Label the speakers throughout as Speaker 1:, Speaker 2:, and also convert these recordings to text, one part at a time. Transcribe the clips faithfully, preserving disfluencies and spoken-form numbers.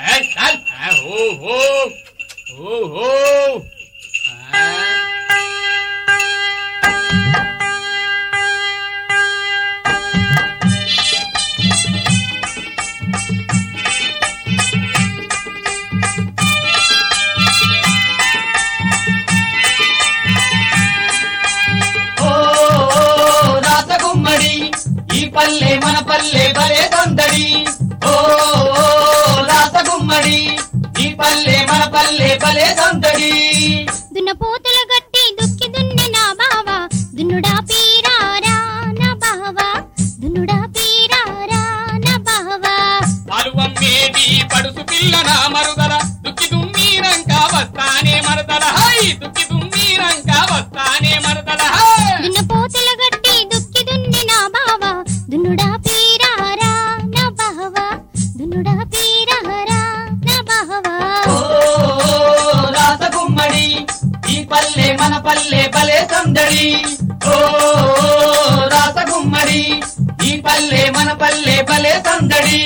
Speaker 1: పల్లె మన పల్లె భలే సందడి ఓ రాసగుమ్మడి ఈ పల్లె మన పల్లె భలే సందడి
Speaker 2: దున్నపోతుల గట్టి దుక్కి దున్ని నా బావా దున్నుడా పీరారా నా బావా దున్నుడా పీరారా నా బావా
Speaker 1: పాలువమ్మేది పడుసు పిల్ల నా మరుదల దుక్కి దుమ్మిరంక వస్తానే మరుదల హై దుక్కి దుమ్మిరంక వస్తానే మరుదల
Speaker 2: దున్నపోతుల గట్టి దుక్కి దున్ని నా బావా దున్నుడా పీరారా నా బావా దున్నుడా పీరారా నా బావా
Speaker 1: ఓ రాసగుమ్మడి ఈ పల్లె మన పల్లె భలే సందడి ఓ రాసగుమ్మడి ఈ పల్లె మన పల్లె భలే సందడి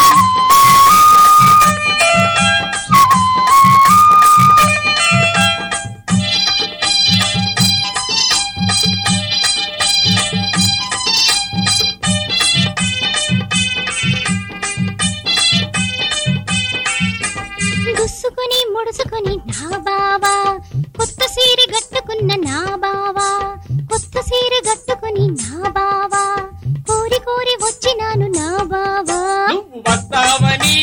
Speaker 2: గుస్సుకుని ముడుసుకుని నా బావా కొత్త సీర గట్టుకున్న నా బావా కొత్త సీర గట్టుకుని నా బావా కోరి కోరి వచ్చినాను నా బావా
Speaker 1: నువ్వు వస్తావని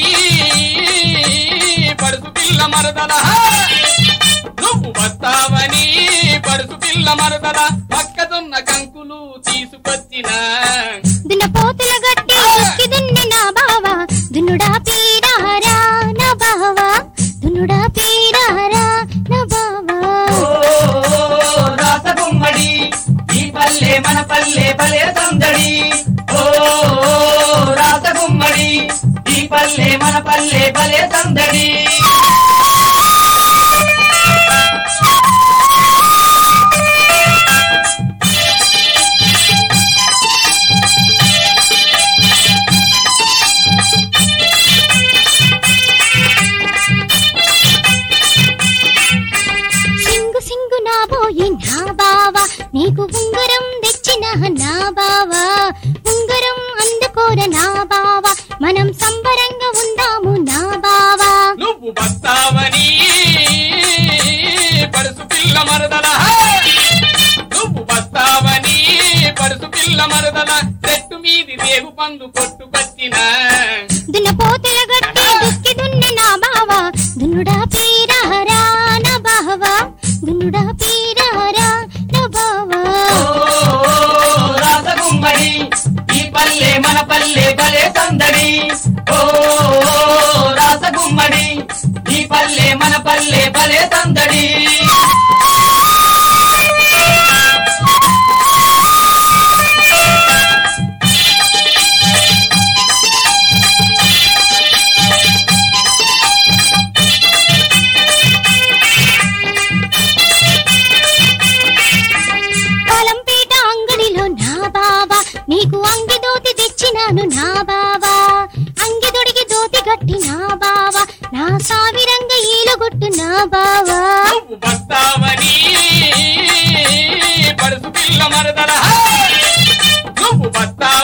Speaker 1: పడుసు పిల్ల మరదల నువ్వు వస్తావని పడుసు పిల్ల మరదల పక్కదున్న కంకులు తీసుకొచ్చిన
Speaker 2: దున్నపోతుల గట్టి దుక్కి దున్ని నా బావా దున్నుడా పీరారా నా బావా దున్నుడా పీరారా నా బావా
Speaker 1: రాసగుమ్మడి ఈ పల్లె మన పల్లె భలే సందడి ఓ రాసగుమ్మడి ఈ పల్లె మన పల్లె భలే సందడి
Speaker 2: సింగు సింగు నా బోయి నా బావా నీకు ఉంగరం తెచ్చిన నా బావా ఉంగరం అందుకోర నా బావా మనం సంబరంగా ఉందాము నా బావా
Speaker 1: నువ్వు వస్తావని పడుసు పిల్ల మరదల నువ్వు వస్తావని పడుసు పిల్ల మరదల చెట్టు మీది రేగు పండు కొట్టుకొచ్చిన
Speaker 2: దున్నపోతుల గట్టి దుక్కి దున్ని నా బావా దున్నుడా పీరారా నా బావా దున్నుడా పీరారా నా బావా
Speaker 1: రాసగుమ్మడి ఈ పల్లె మన పల్లె భలే సందడి ఓ రాసగుమ్మడి ఈ పల్లె మన పల్లె భలే సందడి
Speaker 2: పాలంపేట అంగడిలో నా బావా నీకు అంగి దోతి తెచ్చినాను నా బావా అంగి దొడిగి దోతి గట్టి నా బావా నా సావిరంగ ఈలగొట్టు నా బావా
Speaker 1: నువ్వు వస్తావని పడుసు పిల్ల మరదల నువ్వు వస్తా